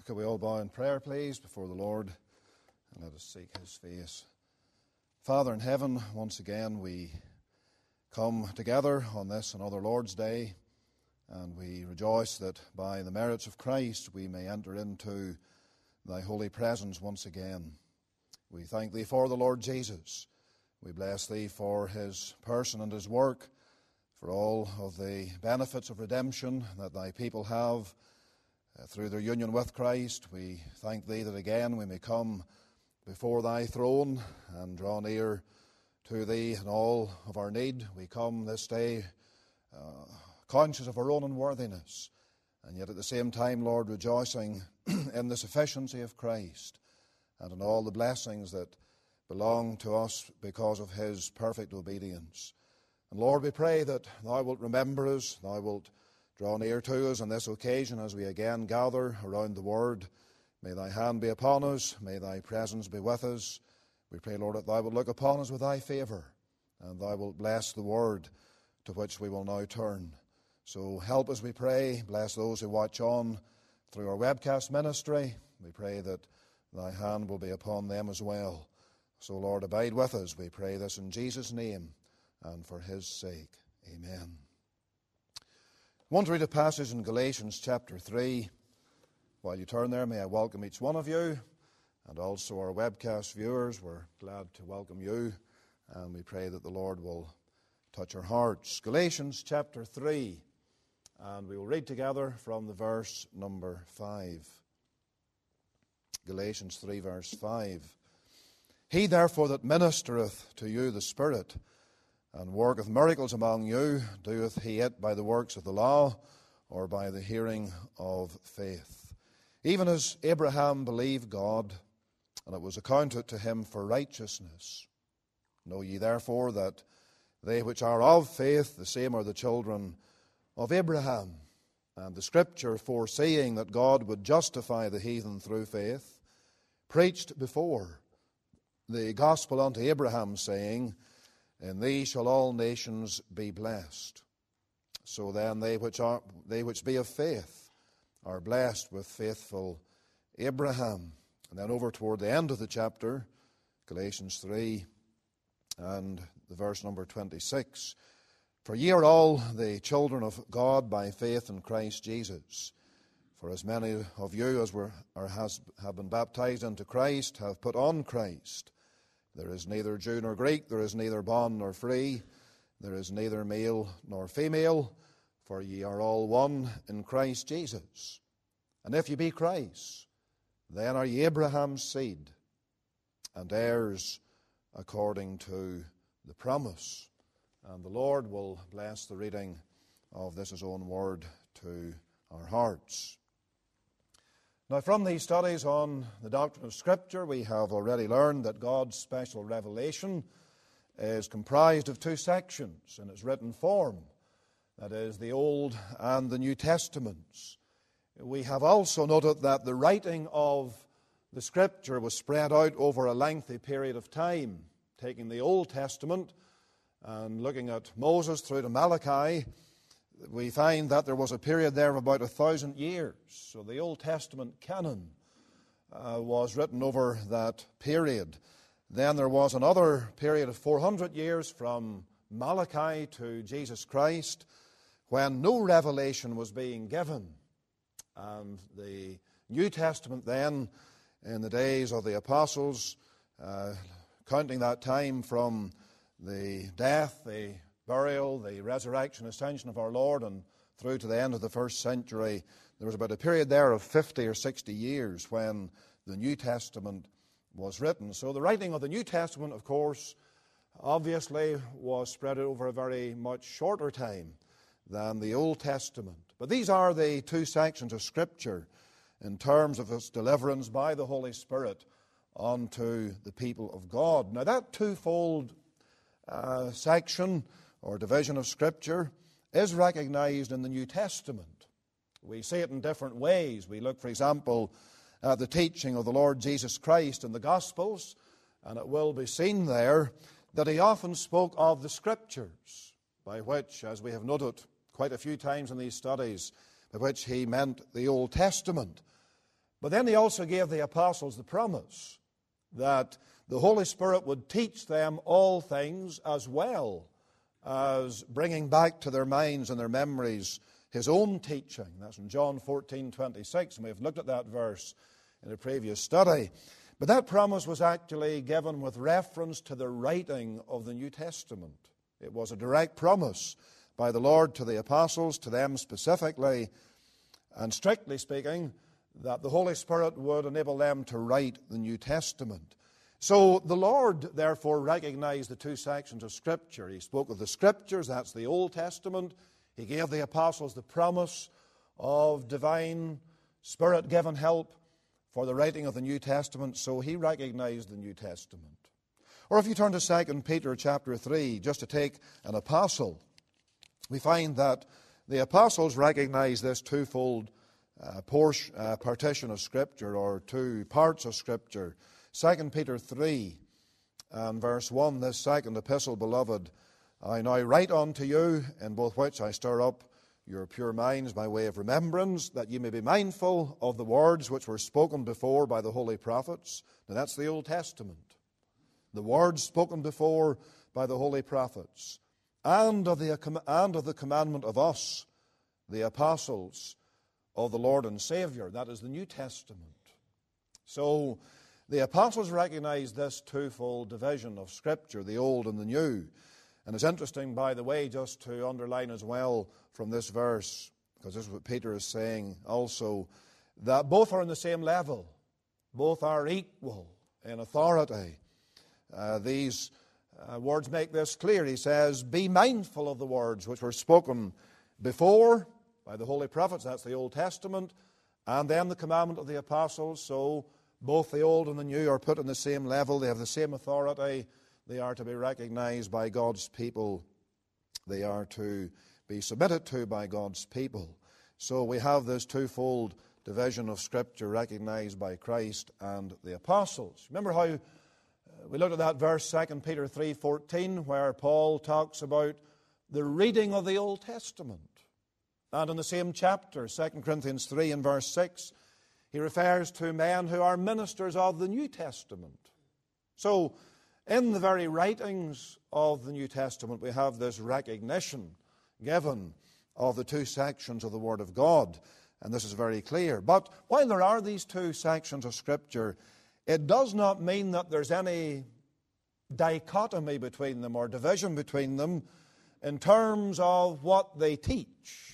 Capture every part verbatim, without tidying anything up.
Could we all bow in prayer, please, before the Lord, and let us seek His face. Father in heaven, once again we come together on this another Lord's Day, and we rejoice that by the merits of Christ we may enter into Thy holy presence once again. We thank Thee for the Lord Jesus. We bless Thee for His person and His work, for all of the benefits of redemption that Thy people have Uh, through their union with Christ. We thank Thee that again we may come before Thy throne and draw near to Thee in all of our need. We come this day uh, conscious of our own unworthiness, and yet at the same time, Lord, rejoicing in the sufficiency of Christ and in all the blessings that belong to us because of His perfect obedience. And Lord, we pray that Thou wilt remember us, Thou wilt draw near to us on this occasion as we again gather around the Word. May Thy hand be upon us. May Thy presence be with us. We pray, Lord, that Thou wilt look upon us with Thy favour, and Thou wilt bless the Word to which we will now turn. So help us, we pray. Bless those who watch on through our webcast ministry. We pray that Thy hand will be upon them as well. So, Lord, abide with us. We pray this in Jesus' name and for His sake. Amen. I want to read a passage in Galatians chapter three. While you turn there, may I welcome each one of you, and also our webcast viewers. We're glad to welcome you, and we pray that the Lord will touch our hearts. Galatians chapter three, and we will read together from the verse number five. Galatians three, verse five. He therefore that ministereth to you the Spirit, and worketh miracles among you, doeth he it by the works of the law, or by the hearing of faith? Even as Abraham believed God, and it was accounted to him for righteousness. Know ye therefore that they which are of faith, the same are the children of Abraham. And the Scripture, foreseeing that God would justify the heathen through faith, preached before the gospel unto Abraham, saying, In thee shall all nations be blessed. So then they which are they which be of faith are blessed with faithful Abraham. And then over toward the end of the chapter, Galatians three, and the verse number twenty-six. For ye are all the children of God by faith in Christ Jesus. For as many of you as were or has have been baptized into Christ have put on Christ. There is neither Jew nor Greek, there is neither bond nor free, there is neither male nor female, for ye are all one in Christ Jesus. And if ye be Christ, then are ye Abraham's seed, and heirs according to the promise. And the Lord will bless the reading of this His own word to our hearts. Now, from these studies on the doctrine of Scripture, we have already learned that God's special revelation is comprised of two sections in its written form. That is, the Old and the New Testaments. We have also noted that the writing of the Scripture was spread out over a lengthy period of time, taking the Old Testament and looking at Moses through to Malachi. We find that there was a period there of about a thousand years. So the Old Testament canon uh, was written over that period. Then there was another period of four hundred years from Malachi to Jesus Christ, when no revelation was being given. And the New Testament then, in the days of the apostles, uh, counting that time from the death, the burial, the resurrection, ascension of our Lord, and through to the end of the first century, there was about a period there of fifty or sixty years when the New Testament was written. So the writing of the New Testament, of course, obviously was spread over a very much shorter time than the Old Testament. But these are the two sections of Scripture in terms of its deliverance by the Holy Spirit unto the people of God. Now that twofold uh, section or division of Scripture is recognized in the New Testament. We see it in different ways. We look, for example, at the teaching of the Lord Jesus Christ in the Gospels, and it will be seen there that He often spoke of the Scriptures, by which, as we have noted quite a few times in these studies, by which He meant the Old Testament. But then he also gave the apostles the promise that the Holy Spirit would teach them all things, as well as bringing back to their minds and their memories his own teaching. That's in John fourteen twenty-six, and we've looked at that verse in a previous study. But that promise was actually given with reference to the writing of the New Testament. It was a direct promise by the Lord to the apostles, to them specifically, and strictly speaking, that the Holy Spirit would enable them to write the New Testament. So the Lord, therefore, recognized the two sections of Scripture. He spoke of the Scriptures, that's the Old Testament. He gave the apostles the promise of divine, Spirit-given help for the writing of the New Testament, so he recognized the New Testament. Or if you turn to Second Peter chapter three, just to take an apostle, we find that the apostles recognized this twofold uh, portion, uh, partition of Scripture, or two parts of Scripture. Second Peter three and verse one, this second epistle, beloved, I now write unto you, in both which I stir up your pure minds by way of remembrance, that ye may be mindful of the words which were spoken before by the holy prophets. Now that's the Old Testament. The words spoken before by the holy prophets, and of the, and of the commandment of us, the apostles of the Lord and Savior. That is the New Testament. So the apostles recognized this twofold division of Scripture, the Old and the New. And it's interesting, by the way, just to underline as well from this verse, because this is what Peter is saying also, that both are on the same level. Both are equal in authority. Uh, these uh, words make this clear. He says, be mindful of the words which were spoken before by the holy prophets. That's the Old Testament. And then the commandment of the apostles. So both the Old and the New are put on the same level. They have the same authority. They are to be recognized by God's people. They are to be submitted to by God's people. So we have this twofold division of Scripture recognized by Christ and the apostles. Remember how we looked at that verse, Second Peter three fourteen, where Paul talks about the reading of the Old Testament. And in the same chapter, Second Corinthians three and verse six, he refers to men who are ministers of the New Testament. So in the very writings of the New Testament, we have this recognition given of the two sections of the Word of God, and this is very clear. But while there are these two sections of Scripture, it does not mean that there's any dichotomy between them or division between them in terms of what they teach.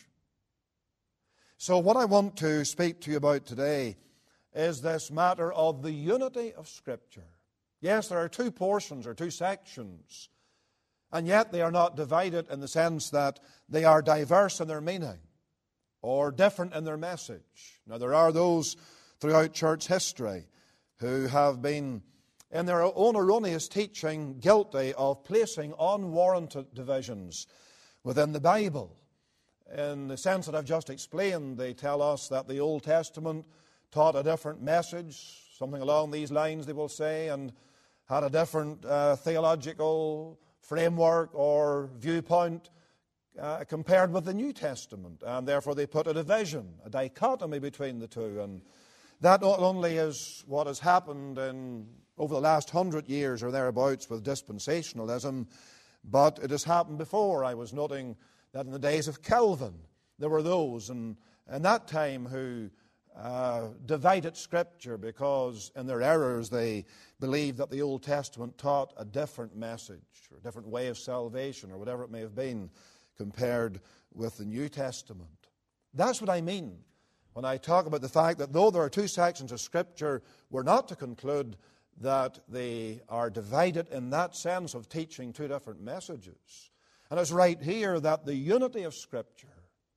So what I want to speak to you about today is this matter of the unity of Scripture. Yes, there are two portions or two sections, and yet they are not divided in the sense that they are diverse in their meaning or different in their message. Now, there are those throughout church history who have been, in their own erroneous teaching, guilty of placing unwarranted divisions within the Bible. In the sense that I've just explained, they tell us that the Old Testament taught a different message, something along these lines they will say, and had a different uh, theological framework or viewpoint uh, compared with the New Testament. And therefore they put a division, a dichotomy between the two. And that not only is what has happened in over the last hundred years or thereabouts with dispensationalism, but it has happened before. I was noting that in the days of Calvin, there were those in, in that time who uh, divided Scripture because in their errors they believed that the Old Testament taught a different message or a different way of salvation or whatever it may have been compared with the New Testament. That's what I mean when I talk about the fact that though there are two sections of Scripture, we're not to conclude that they are divided in that sense of teaching two different messages. And it's right here that the unity of Scripture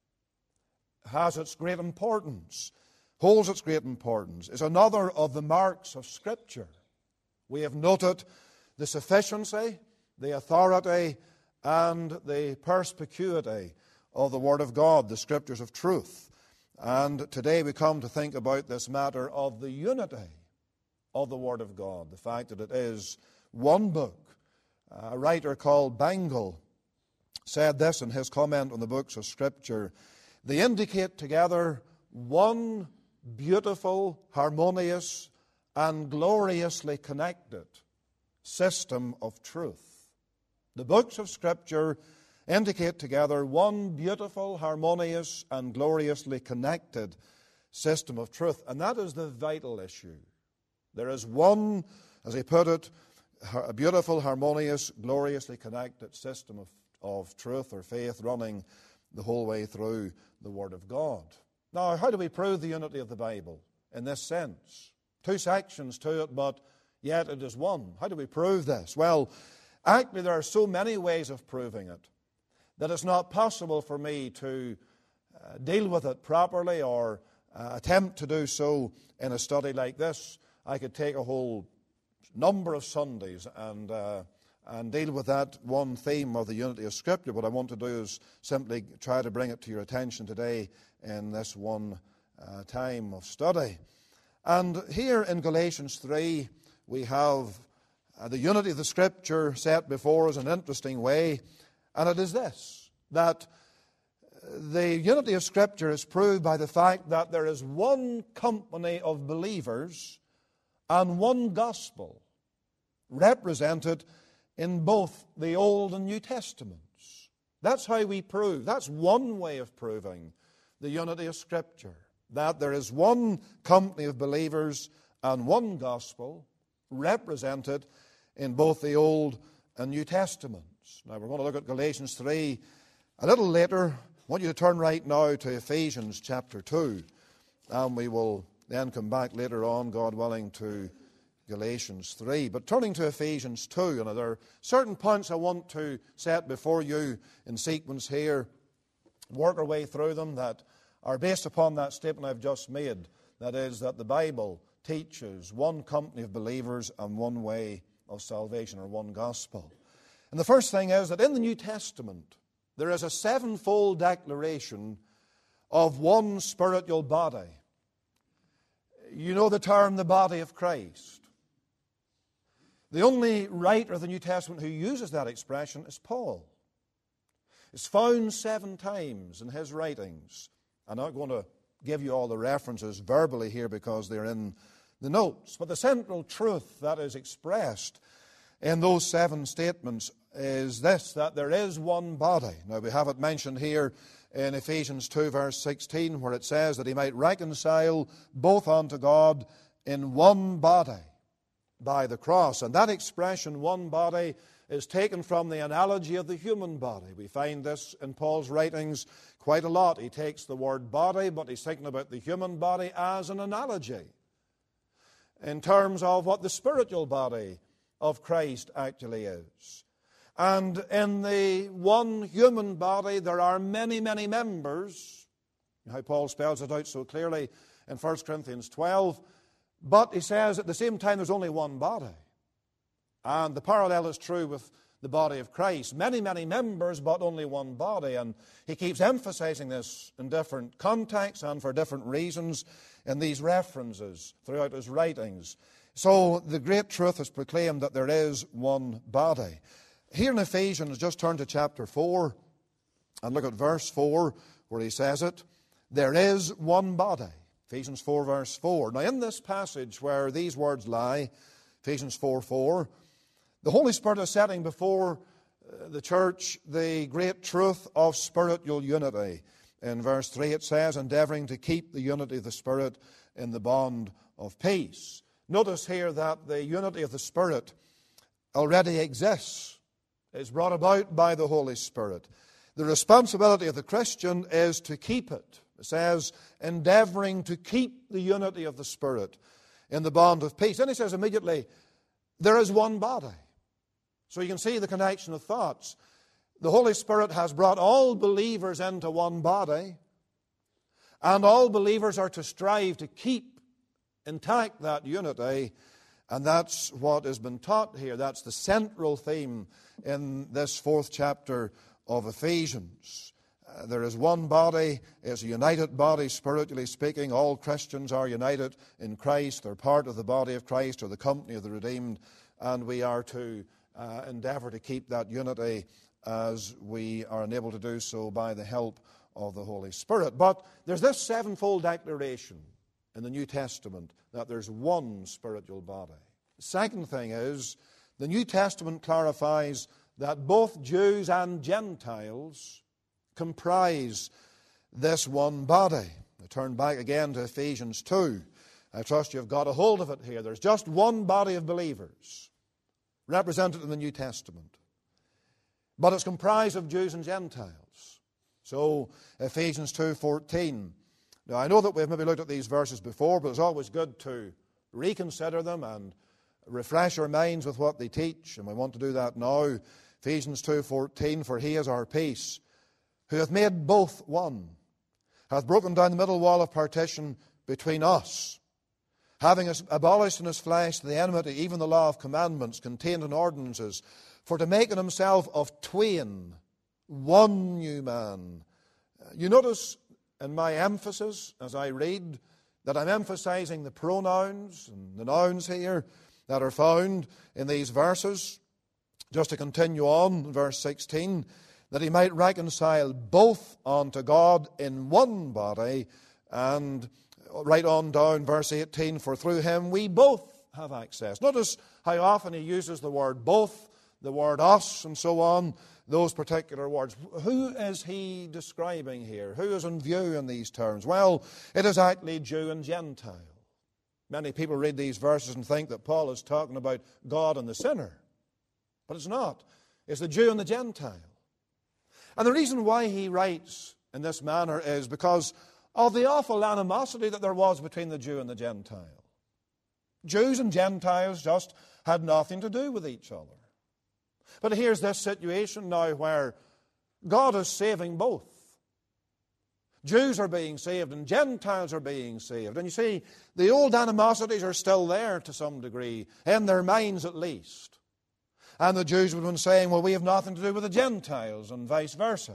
has its great importance, holds its great importance, is another of the marks of Scripture. We have noted the sufficiency, the authority, and the perspicuity of the Word of God, the Scriptures of truth. And today we come to think about this matter of the unity of the Word of God, the fact that it is one book. A writer called Bengel said this in his comment on the books of Scripture: they indicate together one beautiful, harmonious, and gloriously connected system of truth. The books of Scripture indicate together one beautiful, harmonious, and gloriously connected system of truth. And that is the vital issue. There is one, as he put it, a beautiful, harmonious, gloriously connected system of, of truth or faith running the whole way through the Word of God. Now, how do we prove the unity of the Bible in this sense? Two sections to it, but yet it is one. How do we prove this? Well, actually there are so many ways of proving it that it's not possible for me to uh, deal with it properly or uh, attempt to do so in a study like this. I could take a whole number of Sundays and uh, and deal with that one theme of the unity of Scripture. What I want to do is simply try to bring it to your attention today in this one uh, time of study. And here in Galatians three, we have uh, the unity of the Scripture set before us in an interesting way. And it is this, that the unity of Scripture is proved by the fact that there is one company of believers and one gospel represented in both the Old and New Testaments. That's how we prove. That's one way of proving the unity of Scripture, that there is one company of believers and one gospel represented in both the Old and New Testaments. Now, we're going to look at Galatians three a little later. I want you to turn right now to Ephesians chapter two, and we will then come back later on, God willing, to Galatians three. But turning to Ephesians two, and there are certain points I want to set before you in sequence here, work our way through them, that are based upon that statement I've just made. That is, that the Bible teaches one company of believers and one way of salvation, or one gospel. And the first thing is that in the New Testament, there is a sevenfold declaration of one spiritual body. You know the term, the body of Christ. The only writer of the New Testament who uses that expression is Paul. It's found seven times in his writings. I'm not going to give you all the references verbally here because they're in the notes. But the central truth that is expressed in those seven statements is this, that there is one body. Now, we have it mentioned here in Ephesians two, verse sixteen, where it says that he might reconcile both unto God in one body by the cross. And that expression, one body, is taken from the analogy of the human body. We find this in Paul's writings quite a lot. He takes the word body, but he's thinking about the human body as an analogy in terms of what the spiritual body of Christ actually is. And in the one human body, there are many, many members. How Paul spells it out so clearly in First Corinthians twelve. But he says at the same time there's only one body. And the parallel is true with the body of Christ. Many, many members, but only one body. And he keeps emphasizing this in different contexts and for different reasons in these references throughout his writings. So the great truth is proclaimed that there is one body. Here in Ephesians, just turn to chapter four and look at verse four where he says it. There is one body. Ephesians four, verse four. Now, in this passage where these words lie, Ephesians four, four, the Holy Spirit is setting before the church the great truth of spiritual unity. In verse three it says, endeavoring to keep the unity of the Spirit in the bond of peace. Notice here that the unity of the Spirit already exists. It's brought about by the Holy Spirit. The responsibility of the Christian is to keep it. It says, endeavoring to keep the unity of the Spirit in the bond of peace. Then he says immediately, there is one body. So you can see the connection of thoughts. The Holy Spirit has brought all believers into one body, and all believers are to strive to keep intact that unity, and that's what has been taught here. That's the central theme in this fourth chapter of Ephesians. Uh, there is one body, it's a united body, spiritually speaking. All Christians are united in Christ. They're part of the body of Christ or the company of the redeemed, and we are to uh, endeavor to keep that unity as we are enabled to do so by the help of the Holy Spirit. But there's this sevenfold declaration in the New Testament that there's one spiritual body. The second thing is, the New Testament clarifies that both Jews and Gentiles comprise this one body. I turn back again to Ephesians two. I trust you've got a hold of it here. There's just one body of believers represented in the New Testament. But it's comprised of Jews and Gentiles. So, Ephesians two fourteen. Now, I know that we've maybe looked at these verses before, but it's always good to reconsider them and refresh our minds with what they teach, and we want to do that now. Ephesians two fourteen, for he is our peace, who hath made both one, hath broken down the middle wall of partition between us, having abolished in his flesh the enmity, even the law of commandments contained in ordinances, for to make in himself of twain one new man. You notice in my emphasis as I read that I'm emphasizing the pronouns and the nouns here that are found in these verses. Just to continue on, verse sixteen, that he might reconcile both unto God in one body, and right on down, verse eighteen, for through him we both have access. Notice how often he uses the word both, the word us, and so on, those particular words. Who is he describing here? Who is in view in these terms? Well, it is actually Jew and Gentile. Many people read these verses and think that Paul is talking about God and the sinner. But it's not. It's the Jew and the Gentile. And the reason why he writes in this manner is because of the awful animosity that there was between the Jew and the Gentile. Jews and Gentiles just had nothing to do with each other. But here's this situation now where God is saving both. Jews are being saved and Gentiles are being saved. And you see, the old animosities are still there to some degree, in their minds at least. And the Jews would have been saying, well, we have nothing to do with the Gentiles, and vice versa.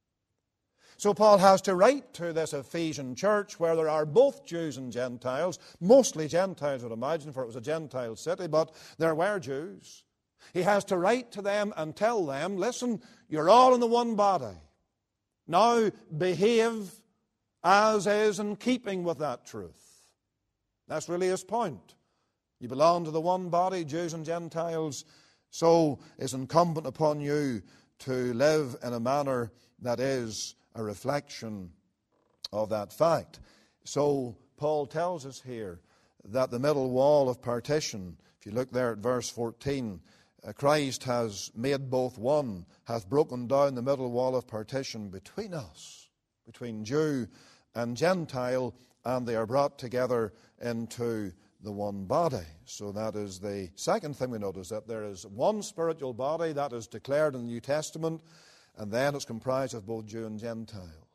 So Paul has to write to this Ephesian church where there are both Jews and Gentiles, mostly Gentiles, I would imagine, for it was a Gentile city, but there were Jews. He has to write to them and tell them, listen, you're all in the one body. Now behave as is in keeping with that truth. That's really his point. You belong to the one body, Jews and Gentiles, so it's incumbent upon you to live in a manner that is a reflection of that fact. So Paul tells us here that the middle wall of partition, if you look there at verse fourteen, uh, Christ has made both one, hath broken down the middle wall of partition between us, between Jew and Gentile, and they are brought together into the one body. So that is the second thing we notice, that there is one spiritual body that is declared in the New Testament, and then it's comprised of both Jew and Gentile.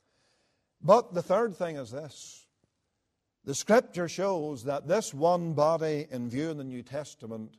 But the third thing is this. The Scripture shows that this one body in view in the New Testament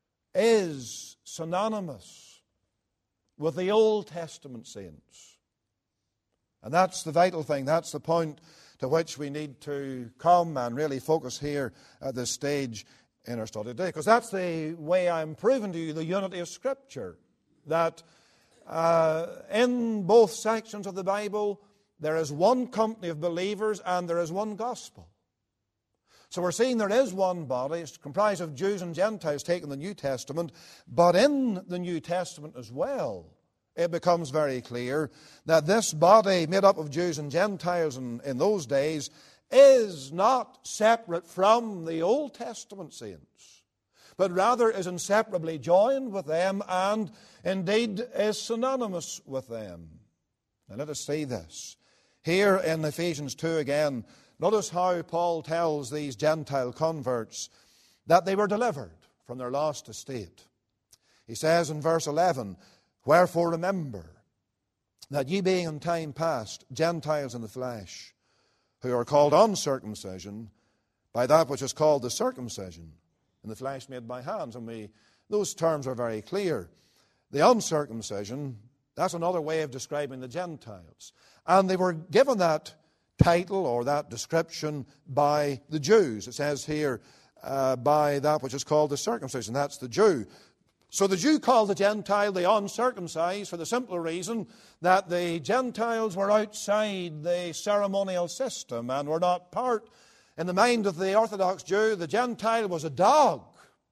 is synonymous with the Old Testament saints. And that's the vital thing. That's the point to which we need to come and really focus here at this stage in our study today. Because that's the way I'm proving to you the unity of Scripture. That uh, in both sections of the Bible, there is one company of believers and there is one gospel. So we're seeing there is one body. It's comprised of Jews and Gentiles taken in the New Testament. But in the New Testament as well, it becomes very clear that this body made up of Jews and Gentiles in, in those days is not separate from the Old Testament saints, but rather is inseparably joined with them and indeed is synonymous with them. Now let us see this. Here in Ephesians two again, notice how Paul tells these Gentile converts that they were delivered from their lost estate. He says in verse eleven, wherefore remember that ye being in time past Gentiles in the flesh, who are called uncircumcision by that which is called the circumcision in the flesh made by hands. And we, those terms are very clear. The uncircumcision, that's another way of describing the Gentiles. And they were given that title or that description by the Jews. It says here, uh, by that which is called the circumcision. That's the Jew. So the Jew called the Gentile the uncircumcised for the simple reason that the Gentiles were outside the ceremonial system and were not part In the mind of the Orthodox Jew, the Gentile was a dog.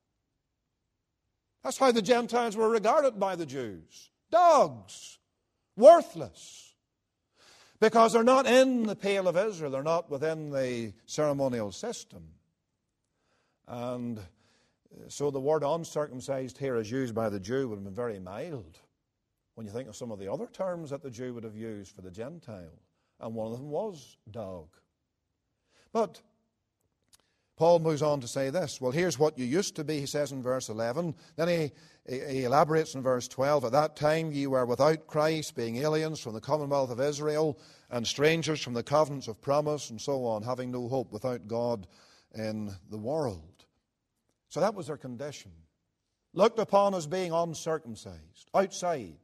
That's how the Gentiles were regarded by the Jews. Dogs. Worthless. Because they're not in the pale of Israel. They're not within the ceremonial system. And so the word uncircumcised here as used by the Jew would have been very mild when you think of some of the other terms that the Jew would have used for the Gentile. And one of them was dog. But Paul moves on to say this. Well, here's what you used to be, he says in verse eleven. Then he, he elaborates in verse twelve. At that time ye were without Christ, being aliens from the commonwealth of Israel, and strangers from the covenants of promise, and so on, having no hope, without God in the world. So that was their condition. Looked upon as being uncircumcised, outside.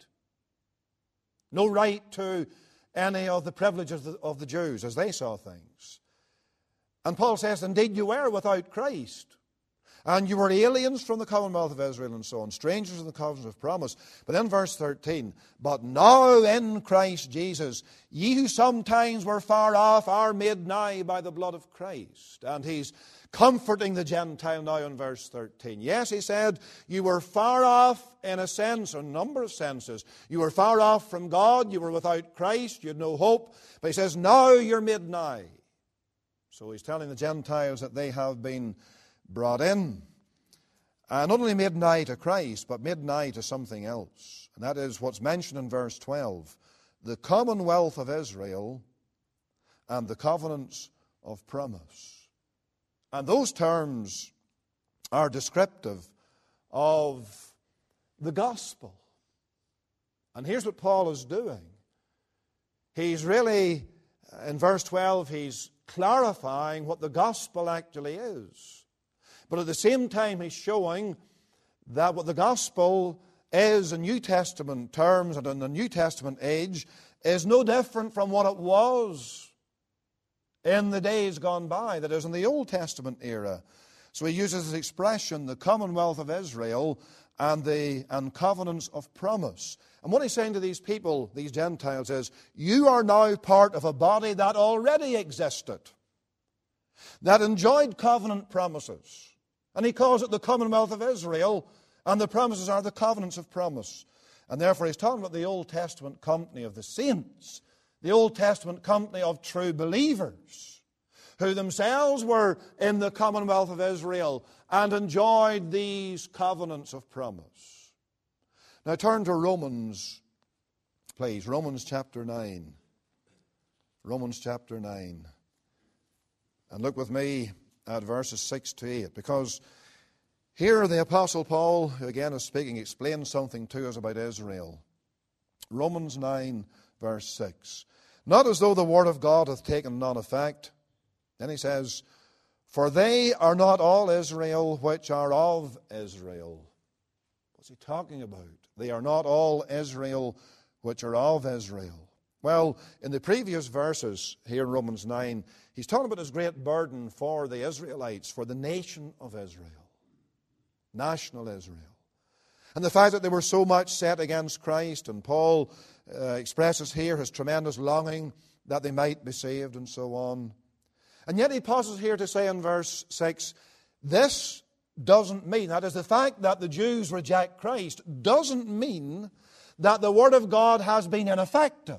No right to any of the privileges of the, of the Jews as they saw things. And Paul says, indeed you were without Christ. And you were aliens from the commonwealth of Israel and so on, strangers in the covenant of promise. But then verse thirteen, but now in Christ Jesus, ye who sometimes were far off are made nigh by the blood of Christ. And he's comforting the Gentile now in verse thirteen. Yes, he said, you were far off in a sense, a number of senses. You were far off from God, you were without Christ, you had no hope. But he says, now you're made nigh. So he's telling the Gentiles that they have been brought in. And not only made nigh to Christ, but made nigh to something else. And that is what's mentioned in verse twelve. The commonwealth of Israel and the covenants of promise. And those terms are descriptive of the gospel. And here's what Paul is doing. He's really, in verse twelve, he's clarifying what the gospel actually is. But at the same time, he's showing that what the gospel is in New Testament terms and in the New Testament age is no different from what it was in the days gone by, that is, in the Old Testament era. So he uses this expression, the commonwealth of Israel and the and covenants of promise. And what he's saying to these people, these Gentiles, is, you are now part of a body that already existed, that enjoyed covenant promises. And he calls it the commonwealth of Israel, and the promises are the covenants of promise. And therefore he's talking about the Old Testament company of the saints, the Old Testament company of true believers, who themselves were in the commonwealth of Israel and enjoyed these covenants of promise. Now turn to Romans, please. Romans chapter nine. Romans chapter nine. And look with me at verses six to eight. Because here the Apostle Paul, who again is speaking, explains something to us about Israel. Romans nine, verse six. Not as though the word of God hath taken none effect. Then he says, for they are not all Israel which are of Israel. What's he talking about? They are not all Israel which are of Israel. Well, in the previous verses here in Romans nine, he's talking about his great burden for the Israelites, for the nation of Israel, national Israel. And the fact that they were so much set against Christ, and Paul uh, expresses here his tremendous longing that they might be saved and so on. And yet he pauses here to say in verse six, this doesn't mean, that is, the fact that the Jews reject Christ doesn't mean that the Word of God has been ineffective.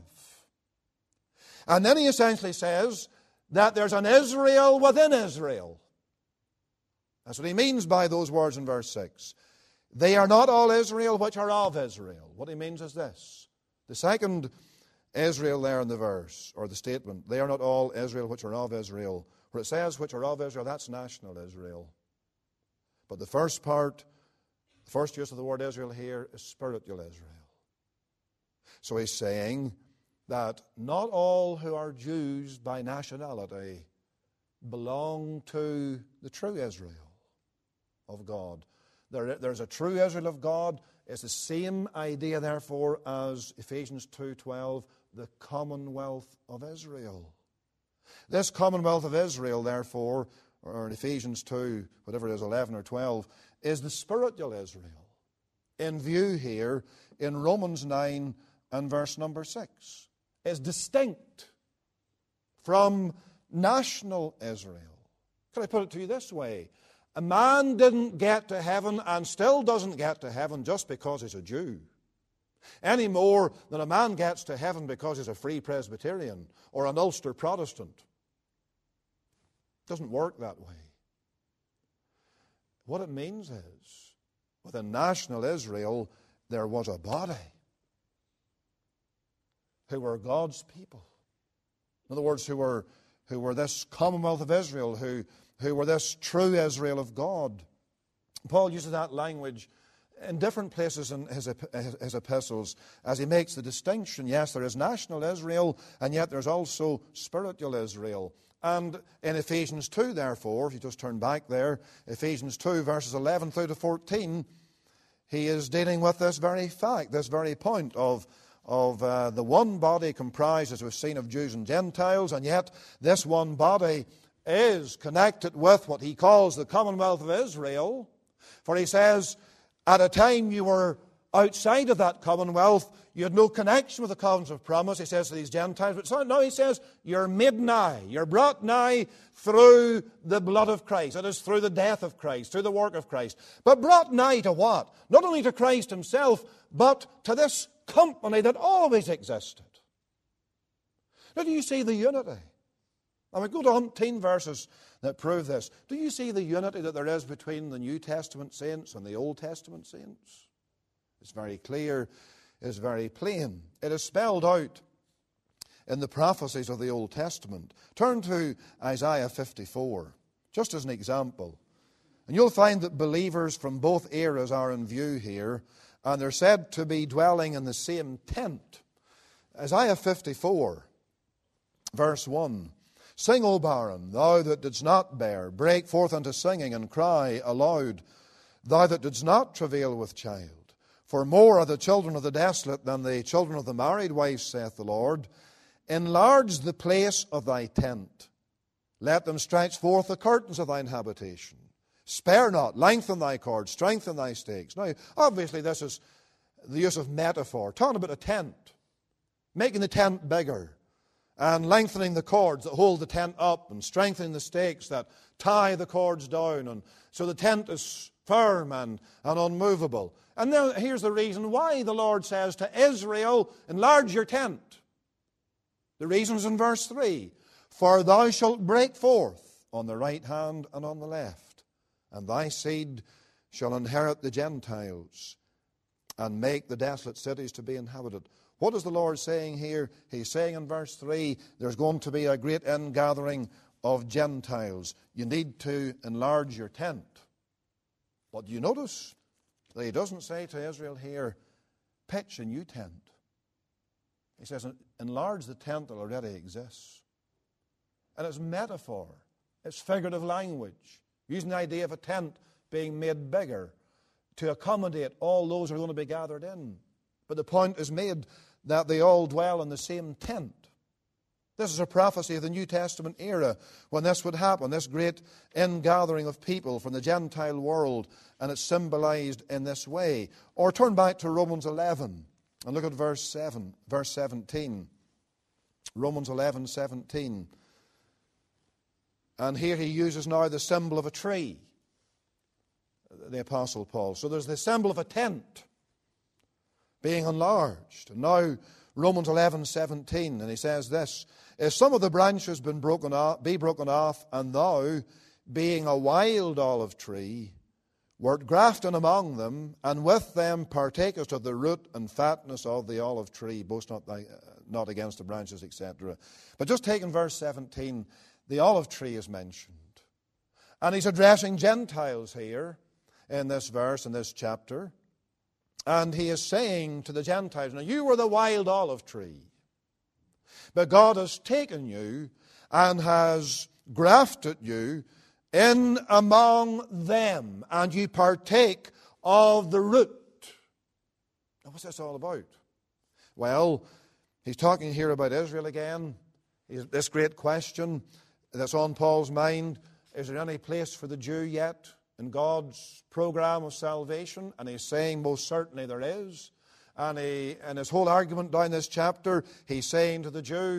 And then he essentially says that there's an Israel within Israel. That's what he means by those words in verse six. They are not all Israel which are of Israel. What he means is this. The second Israel there in the verse, or the statement, they are not all Israel which are of Israel. Where it says which are of Israel, that's national Israel. But the first part, the first use of the word Israel here is spiritual Israel. So he's saying that not all who are Jews by nationality belong to the true Israel of God. There, there's a true Israel of God. It's the same idea, therefore, as Ephesians two twelve, the commonwealth of Israel. This commonwealth of Israel, therefore, or in Ephesians two, whatever it is, eleven or twelve, is the spiritual Israel in view here in Romans nine and verse number six. Is distinct from national Israel. Can I put it to you this way? A man didn't get to heaven and still doesn't get to heaven just because he's a Jew, any more than a man gets to heaven because he's a Free Presbyterian or an Ulster Protestant. It doesn't work that way. What it means is, within national Israel, there was a body who were God's people. In other words, who were, who were this Commonwealth of Israel, who, who were this true Israel of God. Paul uses that language in different places in his, his epistles as he makes the distinction. Yes, there is national Israel, and yet there's also spiritual Israel. And in Ephesians two, therefore, if you just turn back there, Ephesians two, verses eleven through to fourteen, he is dealing with this very fact, this very point of, of uh, the one body comprised, as we've seen, of Jews and Gentiles, and yet this one body is connected with what he calls the Commonwealth of Israel. For he says, at a time you were outside of that Commonwealth, you had no connection with the covenants of promise, he says to these Gentiles. But so now he says, you're made nigh. You're brought nigh through the blood of Christ. That is, through the death of Christ, through the work of Christ. But brought nigh to what? Not only to Christ himself, but to this company that always existed. Now, do you see the unity? I mean, go to umpteen verses that prove this. Do you see the unity that there is between the New Testament saints and the Old Testament saints? It's very clear. It's very plain. It is spelled out in the prophecies of the Old Testament. Turn to Isaiah fifty-four, just as an example. And you'll find that believers from both eras are in view here, and they're said to be dwelling in the same tent. Isaiah fifty-four, verse one. Sing, O barren, thou that didst not bear, break forth into singing and cry aloud, thou that didst not travail with child. For more are the children of the desolate than the children of the married wife, saith the Lord. Enlarge the place of thy tent. Let them stretch forth the curtains of thine habitation. Spare not, lengthen thy cords, strengthen thy stakes. Now, obviously this is the use of metaphor. Talking about a tent. Making the tent bigger. And lengthening the cords that hold the tent up, and strengthening the stakes that tie the cords down, and so the tent is firm and, and unmovable. And now here's the reason why the Lord says to Israel, enlarge your tent. The reason is in verse three. For thou shalt break forth on the right hand and on the left, and thy seed shall inherit the Gentiles, and make the desolate cities to be inhabited. What is the Lord saying here? He's saying in verse three, there's going to be a great ingathering of Gentiles. You need to enlarge your tent. But you notice that he doesn't say to Israel here, pitch a new tent. He says, enlarge the tent that already exists. And it's metaphor. It's figurative language. Using the idea of a tent being made bigger to accommodate all those who are going to be gathered in. But the point is made that they all dwell in the same tent. This is a prophecy of the New Testament era when this would happen, this great ingathering of people from the Gentile world, and it's symbolized in this way. Or turn back to Romans eleven and look at verse seven, verse seventeen. Romans eleven, seventeen. And here he uses now the symbol of a tree, the Apostle Paul. So there's the symbol of a tent being enlarged. And now Romans eleven, seventeen, and he says this, if some of the branches been broken off, be broken off, and thou, being a wild olive tree, wert grafted among them, and with them partakest of the root and fatness of the olive tree, boast not, thy, uh, not against the branches, et cetera. But just taking verse seventeen, the olive tree is mentioned. And he's addressing Gentiles here in this verse, in this chapter. And he is saying to the Gentiles, now you were the wild olive tree, but God has taken you and has grafted you in among them, and you partake of the root. Now, what's this all about? Well, he's talking here about Israel again. This great question that's on Paul's mind, is there any place for the Jew yet in God's program of salvation? And he's saying most certainly there is. And he, in his whole argument down this chapter, he's saying to the Jew,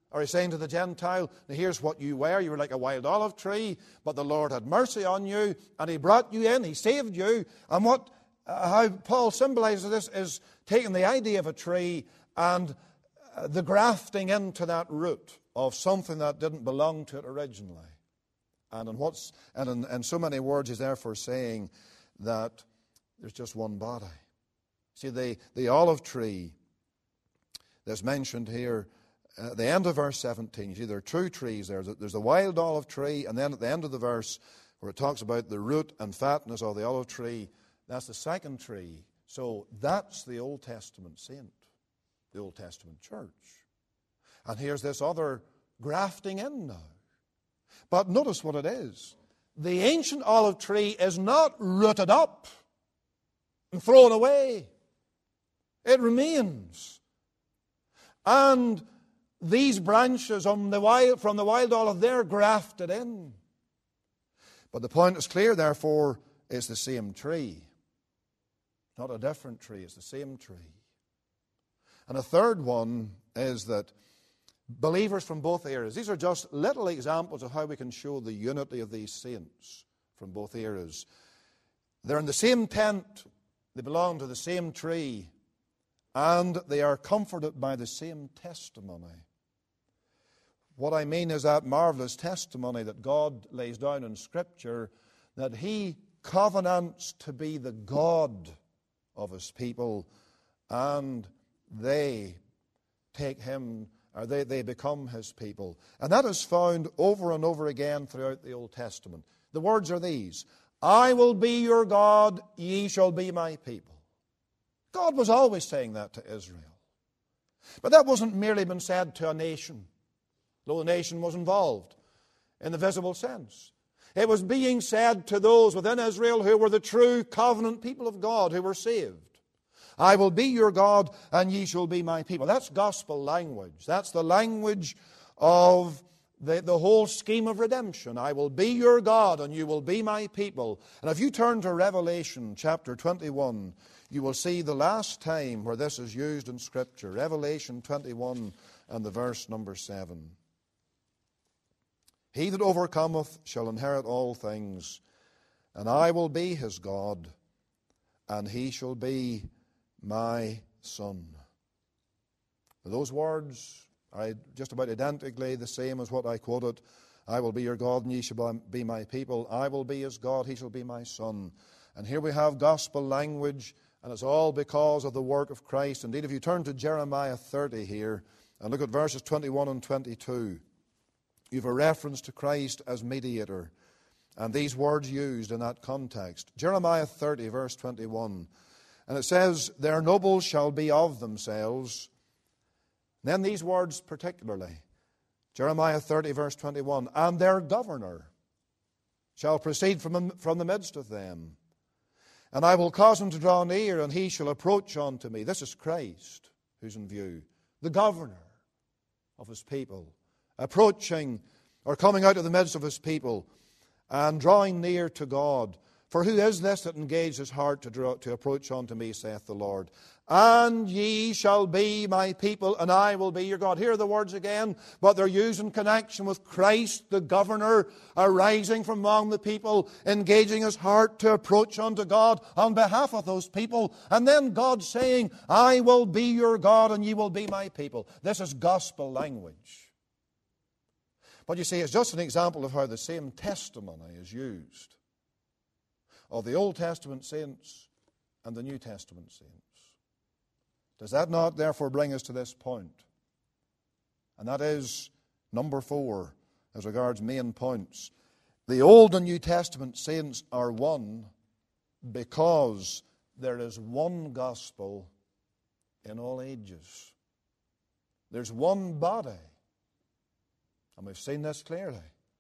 Or he's saying to the Gentile, now here's what you were. You were like a wild olive tree, but the Lord had mercy on you, and he brought you in, he saved you. And what, uh, how Paul symbolizes this is taking the idea of a tree and uh, the grafting into that root of something that didn't belong to it originally. And in, what's, and in, in so many words, he's therefore saying that there's just one body. See, the, the olive tree that's mentioned here, at the end of verse seventeen, you see there are two trees there. There's the wild olive tree, and then at the end of the verse where it talks about the root and fatness of the olive tree, that's the second tree. So that's the Old Testament saint, the Old Testament church. And here's this other grafting in now. But notice what it is. The ancient olive tree is not rooted up and thrown away. It remains. And these branches from the wild, from the wild olive, they're grafted in. But the point is clear, therefore, it's the same tree. Not a different tree, it's the same tree. And a third one is that believers from both eras, these are just little examples of how we can show the unity of these saints from both eras. They're in the same tent, they belong to the same tree, and they are comforted by the same testimony. What I mean is that marvelous testimony that God lays down in Scripture, that He covenants to be the God of His people, and they take Him, or they, they become His people. And that is found over and over again throughout the Old Testament. The words are these: I will be your God, ye shall be my people. God was always saying that to Israel. But that wasn't merely been said to a nation, though the nation was involved in the visible sense. It was being said to those within Israel who were the true covenant people of God, who were saved. I will be your God, and ye shall be my people. That's gospel language. That's the language of the, the whole scheme of redemption. I will be your God, and you will be my people. And if you turn to Revelation chapter twenty-one, you will see the last time where this is used in Scripture. Revelation twenty-one and the verse number seven. He that overcometh shall inherit all things, and I will be his God, and he shall be my son. Those words are just about identically the same as what I quoted. I will be your God, and ye shall be my people. I will be his God, he shall be my son. And here we have gospel language, and it's all because of the work of Christ. Indeed, if you turn to Jeremiah thirty here, and look at verses twenty-one and twenty-two, you have a reference to Christ as mediator, and these words used in that context. Jeremiah thirty, verse twenty-one, and it says, their nobles shall be of themselves. Then these words particularly, Jeremiah thirty, verse twenty-one, and their governor shall proceed from, from the midst of them. And I will cause him to draw near, and he shall approach unto me. This is Christ who's in view, the governor of his people, approaching or coming out of the midst of his people and drawing near to God. For who is this that engaged his heart to, draw, to approach unto me, saith the Lord? And ye shall be my people, and I will be your God. Here are the words again, but they're used in connection with Christ, the governor, arising from among the people, engaging his heart to approach unto God on behalf of those people. And then God saying, I will be your God, and ye will be my people. This is gospel language. But you see, it's just an example of how the same testimony is used of the Old Testament saints and the New Testament saints. Does that not therefore bring us to this point? And that is number four as regards main points. The Old and New Testament saints are one because there is one gospel in all ages. There's one body. And we've seen this clearly.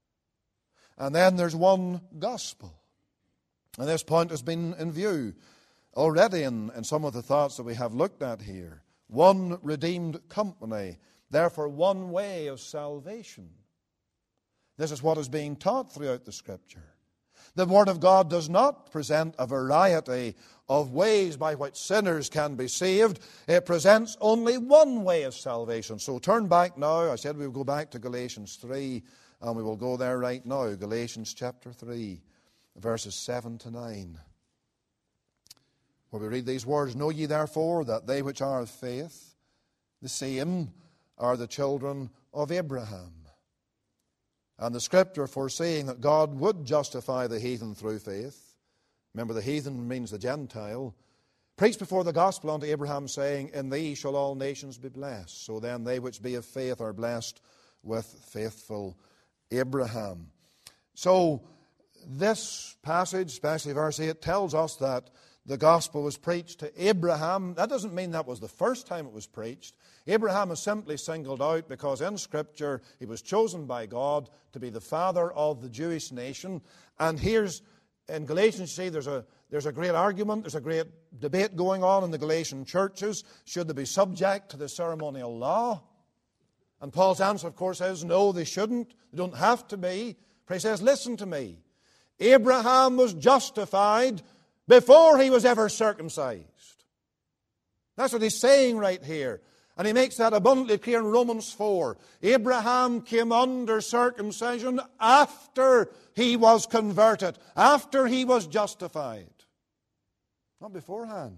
And then there's one gospel. And this point has been in view already in, in some of the thoughts that we have looked at here. One redeemed company, therefore one way of salvation. This is what is being taught throughout the Scripture. The Word of God does not present a variety of ways by which sinners can be saved. It presents only one way of salvation. So turn back now. I said we will go back to Galatians three, and we will go there right now. Galatians chapter three, verses seven to nine. Where we read these words, Know ye therefore that they which are of faith, the same are the children of Abraham. And the Scripture, foreseeing that God would justify the heathen through faith, remember, the heathen means the Gentile, preached before the gospel unto Abraham, saying, In thee shall all nations be blessed. So then they which be of faith are blessed with faithful Abraham. So this passage, especially verse eight, tells us that the gospel was preached to Abraham. That doesn't mean that was the first time it was preached. Abraham is simply singled out because in Scripture he was chosen by God to be the father of the Jewish nation. And here's, in Galatians, you see, there's a, there's a great argument, there's a great debate going on in the Galatian churches. Should they be subject to the ceremonial law? And Paul's answer, of course, is no, they shouldn't. They don't have to be. But he says, listen to me. Abraham was justified before he was ever circumcised. That's what he's saying right here. And he makes that abundantly clear in Romans four. Abraham came under circumcision after he was converted, after he was justified, not beforehand.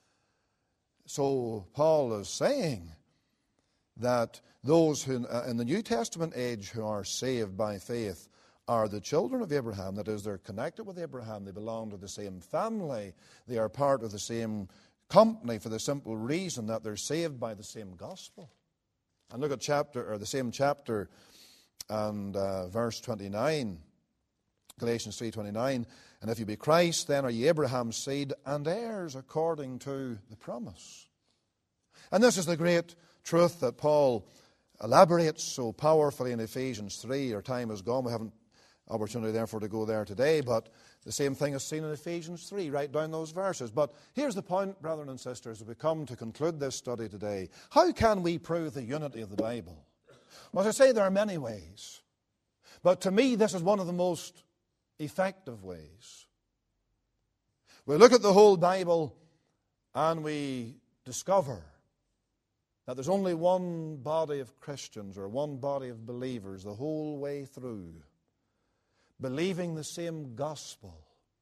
So Paul is saying that those who in the New Testament age who are saved by faith are the children of Abraham. That is, they're connected with Abraham. They belong to the same family. They are part of the same company for the simple reason that they're saved by the same gospel. And look at chapter, or the same chapter and uh, verse twenty-nine, Galatians three twenty-nine. And if you be Christ, then are ye Abraham's seed and heirs according to the promise. And this is the great truth that Paul elaborates so powerfully in Ephesians three. Our time is gone. We haven't opportunity therefore to go there today, but the same thing is seen in Ephesians three. Write down those verses. But here's the point, brethren and sisters, as we come to conclude this study today. How can we prove the unity of the Bible? Well, as I say, there are many ways. But to me, this is one of the most effective ways. We look at the whole Bible and we discover that there's only one body of Christians or one body of believers the whole way through, believing the same gospel.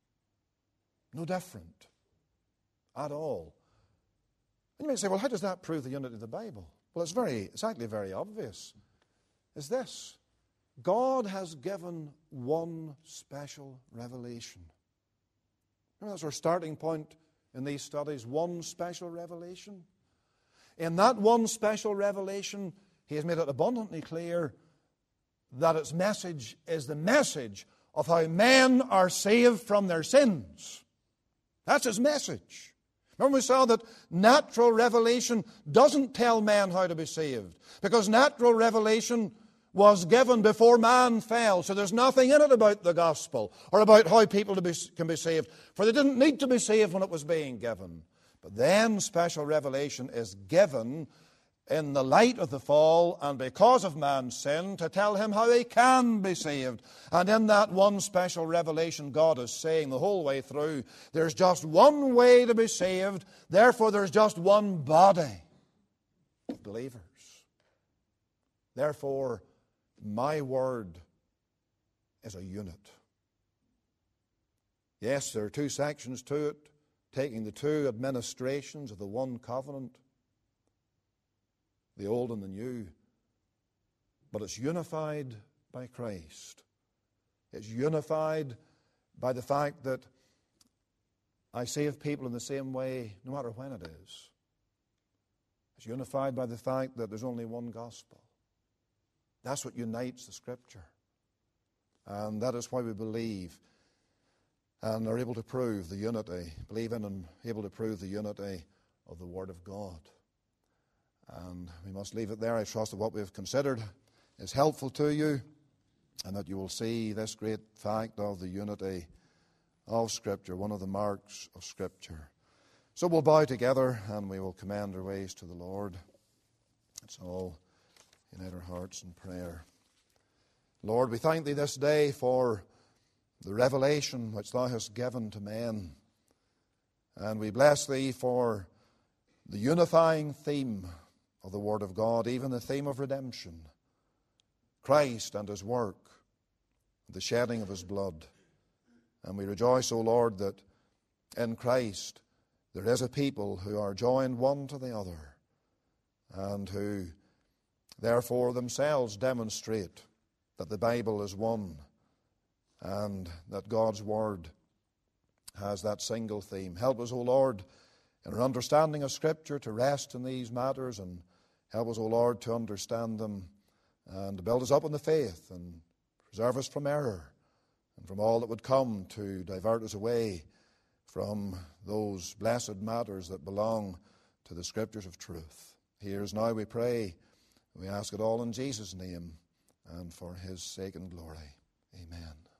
No different at all. And you may say, well, how does that prove the unity of the Bible? Well, it's very, it's actually very obvious. It's this. God has given one special revelation. Remember, that's our starting point in these studies, one special revelation. In that one special revelation, he has made it abundantly clear that its message is the message of how men are saved from their sins. That's his message. Remember, we saw that natural revelation doesn't tell man how to be saved, because natural revelation was given before man fell. So there's nothing in it about the gospel or about how people to be, can be saved, for they didn't need to be saved when it was being given. But then special revelation is given in the light of the fall and because of man's sin to tell him how he can be saved. And in that one special revelation, God is saying the whole way through, there's just one way to be saved, therefore there's just one body of believers. Therefore, my word is a unit. Yes, there are two sections to it, taking the two administrations of the one covenant, the old and the new, but it's unified by Christ. It's unified by the fact that I save people in the same way no matter when it is. It's unified by the fact that there's only one gospel. That's what unites the Scripture. And that is why we believe and are able to prove the unity, believe in and able to prove the unity of the Word of God. And we must leave it there. I trust that what we have considered is helpful to you and that you will see this great fact of the unity of Scripture, one of the marks of Scripture. So we'll bow together and we will commend our ways to the Lord. Let's all unite our hearts in prayer. Lord, we thank Thee this day for the revelation which Thou hast given to men. And we bless Thee for the unifying theme of the Word of God, even the theme of redemption, Christ and His work, the shedding of His blood. And we rejoice, O Lord, that in Christ there is a people who are joined one to the other, and who therefore themselves demonstrate that the Bible is one, and that God's Word has that single theme. Help us, O Lord, in our understanding of Scripture to rest in these matters, and help us, O Lord, to understand them and to build us up in the faith and preserve us from error and from all that would come to divert us away from those blessed matters that belong to the Scriptures of truth. Hear us now, we pray. We ask it all in Jesus' name and for His sake and glory. Amen.